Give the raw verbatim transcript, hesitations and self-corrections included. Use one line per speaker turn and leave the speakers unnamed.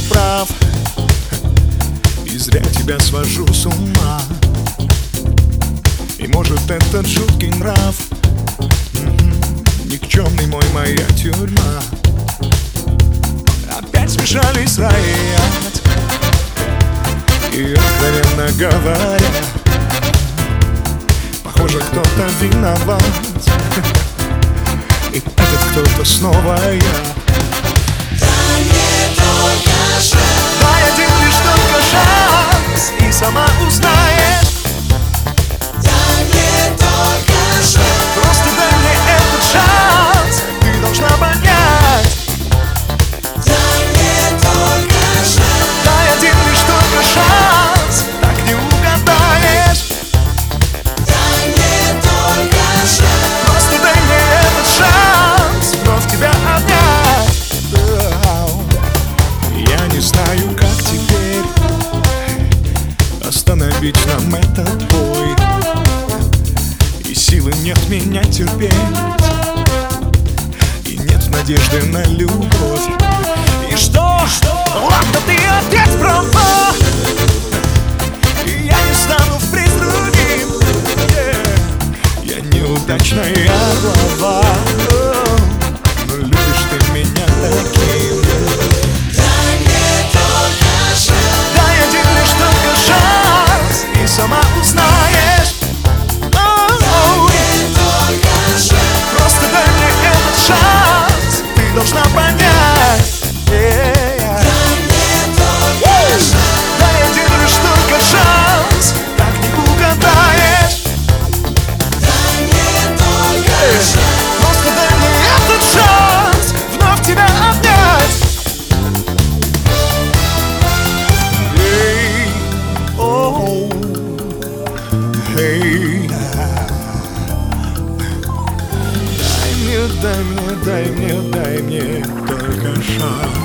прав, и зря тебя свожу с ума. И может этот жуткий нрав, никчемный мой, моя тюрьма. Опять смешались рай и ад, и откровенно говоря, похоже, кто-то виноват, и этот кто-то снова я.
Дай мне только шанс,
дай один лишь только шанс, и сама узнаешь.
дай мне только шанс,
Просто дай мне этот шанс, ты должна понять.
дай мне только шанс,
Дай один лишь только шанс, так не угадаешь.
дай мне только шанс,
Просто дай мне этот шанс вновь тебя обнять. Я не знаю, как теперь остановить нам этот бой, и силы нет меня терпеть, и нет надежды на любовь. И что? Ладно, ты опять права, и я не стану впредь другим. Yeah. Я неудачная глава, но любишь ты меня таким.
дай мне только шанс,
Дай один лишь только шанс, и сама узнаешь. Оу,
мне только шанс,
просто дай мне этот шанс, ты должна понять. Yeah.
дай мне только шанс,
Дай один лишь только шанс, так не угадаешь.
дай мне только шанс,
Просто дай мне этот шанс вновь тебя обнять. Эй, оу, эй. Дай мне, дай мне, дай мне, дай мне только шанс.